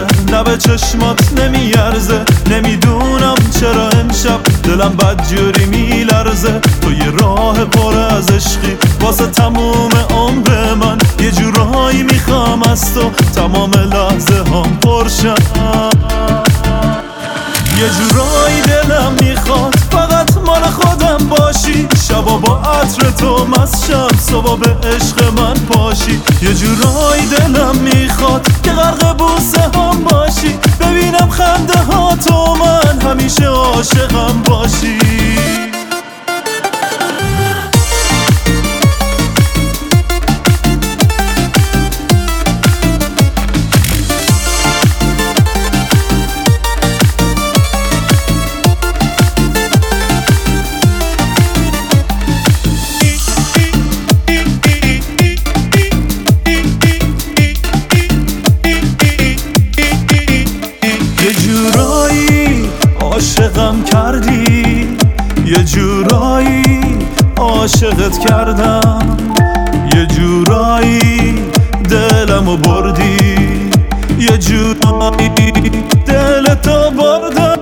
نه به چشمات نمیارزه. نمیدونم چرا امشب دلم بدجوری میلرزه. تو یه راه پر از عشقی واسه تموم عمر من. یه جورایی میخوام از تو تمام لحظه هم پرشم. یه جورایی دلم میخواد فقط مال خودم باشی. شبا با عطر تو مستشم، صبح به عشق من پاشی. یه جورایی دلم میخواد که غرق بوسه هم باشی. ببینم خنده ها تو من همیشه عاشقم باشی. یه جورایی عاشقم کردی، یه جورایی عاشقت کردم، یه جورایی دلمو بردی، یه جورایی دلتو بردم.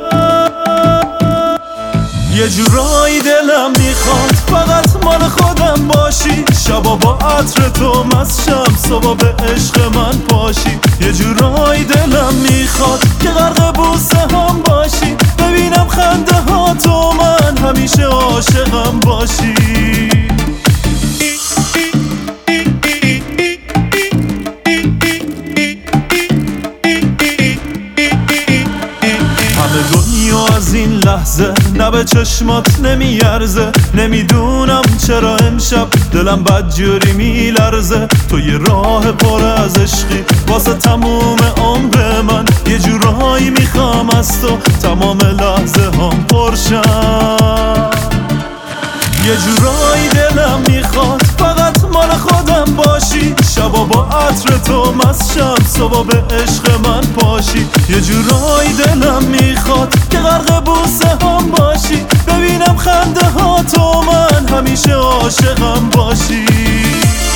یه جورایی دلم میخواد فقط مال خودم باشی. شبا با عطر تو مستشم، صبح به عشق من پاشی. یه جورایی دلم میخواد که غرق بوسه هم باشی. ببینم خنده ها تو من همیشه عاشقم باشی. همه دنیا از این لحظه نه به چشمات نمیارزه. نمیدونم چرا امشب دلم بدجوری میلرزه. تو یه راه پر از عشقی واسه تموم عمر من. یه جورایی میخوام از تو تمام لحظه هم پرشم. یه جورایی دلم میخواد فقط مال خودم باشی. شبا با عطر تو مستشم، صبح به عشق من پاشی. یه جورایی دلم میخواد که غرق بوسه هم باشی. ببینم خنده ها تو من همیشه عاشقم باشی.